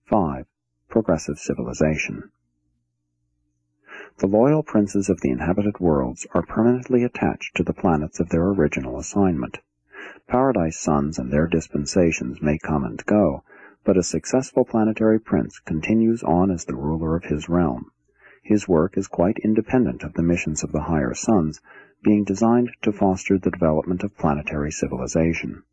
5. Progressive civilization. The loyal princes of the inhabited worlds are permanently attached to the planets of their original assignment. Paradise suns and their dispensations may come and go, but a successful planetary prince continues on as the ruler of his realm. His work is quite independent of the missions of the higher suns, being designed to foster the development of planetary civilization.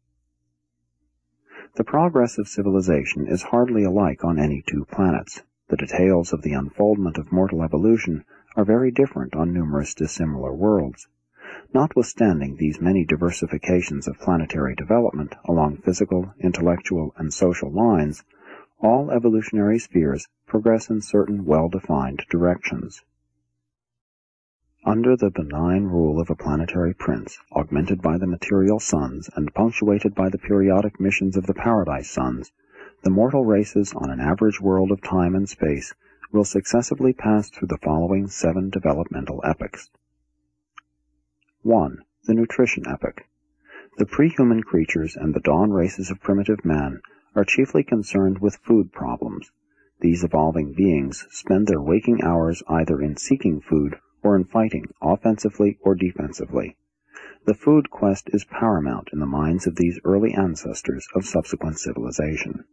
The progress of civilization is hardly alike on any two planets. The details of the unfoldment of mortal evolution are very different on numerous dissimilar worlds. Notwithstanding these many diversifications of planetary development along physical, intellectual, and social lines, all evolutionary spheres progress in certain well-defined directions. Under the benign rule of a planetary prince, augmented by the material suns and punctuated by the periodic missions of the paradise suns, the mortal races on an average world of time and space will successively pass through the following 7 developmental epochs. 1. The nutrition epoch. The pre-human creatures and the dawn races of primitive man are chiefly concerned with food problems. These evolving beings spend their waking hours either in seeking food or in fighting, offensively or defensively. The food quest is paramount in the minds of these early ancestors of subsequent civilization.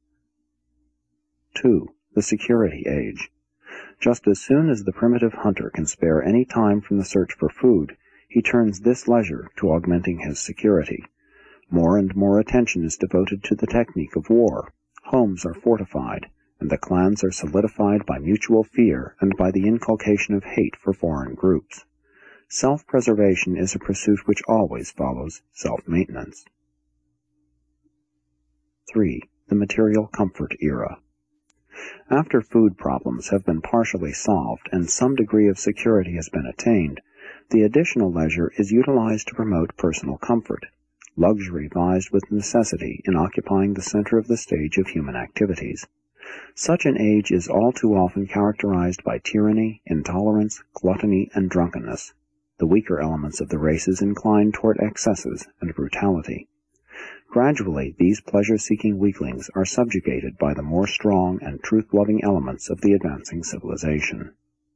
2. The security age. Just as soon as the primitive hunter can spare any time from the search for food, he turns this leisure to augmenting his security. More and more attention is devoted to the technique of war. Homes are fortified, and the clans are solidified by mutual fear and by the inculcation of hate for foreign groups. Self-preservation is a pursuit which always follows self-maintenance. 3. The material comfort era. After food problems have been partially solved and some degree of security has been attained, the additional leisure is utilized to promote personal comfort. Luxury vies with necessity in occupying the center of the stage of human activities. Such an age is all too often characterized by tyranny, intolerance, gluttony, and drunkenness. The weaker elements of the races incline toward excesses and brutality. Gradually, these pleasure-seeking weaklings are subjugated by the more strong and truth-loving elements of the advancing civilization.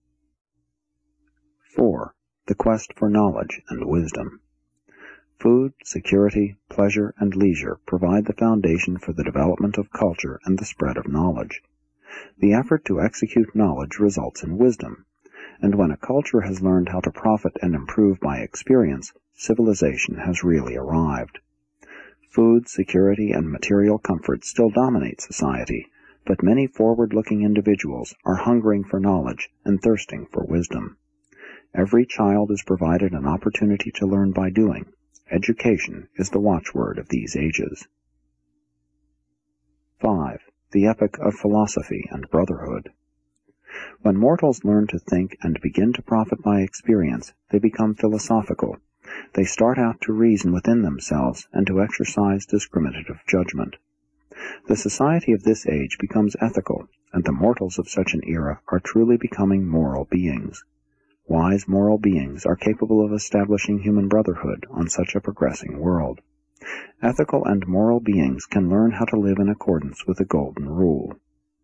4. The quest for knowledge and wisdom. Food, security, pleasure, and leisure provide the foundation for the development of culture and the spread of knowledge. The effort to execute knowledge results in wisdom, and when a culture has learned how to profit and improve by experience, civilization has really arrived. Food, security, and material comfort still dominate society, but many forward-looking individuals are hungering for knowledge and thirsting for wisdom. Every child is provided an opportunity to learn by doing. Education is the watchword of these ages. 5. The epoch of philosophy and brotherhood. When mortals learn to think and begin to profit by experience, they become philosophical. They start out to reason within themselves and to exercise discriminative judgment. The society of this age becomes ethical, and the mortals of such an era are truly becoming moral beings. Wise moral beings are capable of establishing human brotherhood on such a progressing world. Ethical and moral beings can learn how to live in accordance with the Golden Rule.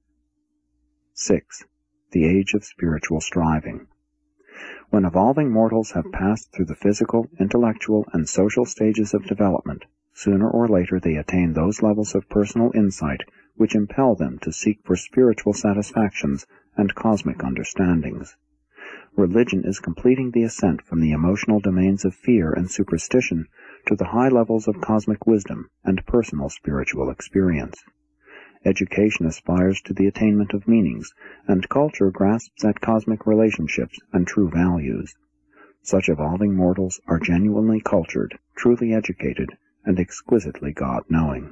6. The age of spiritual striving. When evolving mortals have passed through the physical, intellectual, and social stages of development, sooner or later they attain those levels of personal insight which impel them to seek for spiritual satisfactions and cosmic understandings. Religion is completing the ascent from the emotional domains of fear and superstition to the high levels of cosmic wisdom and personal spiritual experience. Education aspires to the attainment of meanings, and culture grasps at cosmic relationships and true values. Such evolving mortals are genuinely cultured, truly educated, and exquisitely God-knowing.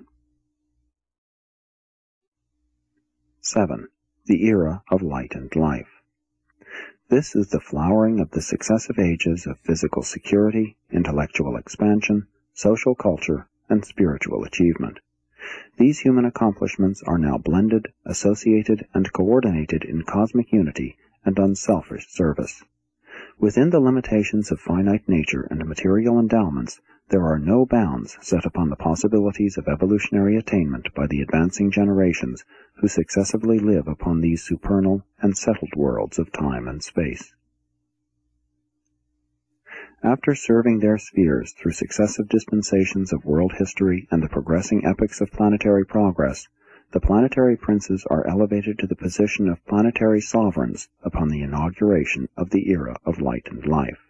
7. The era of light and life. This is the flowering of the successive ages of physical security, intellectual expansion, social culture, and spiritual achievement. These human accomplishments are now blended, associated, and coordinated in cosmic unity and unselfish service. Within the limitations of finite nature and material endowments, there are no bounds set upon the possibilities of evolutionary attainment by the advancing generations who successively live upon these supernal and settled worlds of time and space. After serving their spheres through successive dispensations of world history and the progressing epochs of planetary progress, the planetary princes are elevated to the position of planetary sovereigns upon the inauguration of the era of light and life.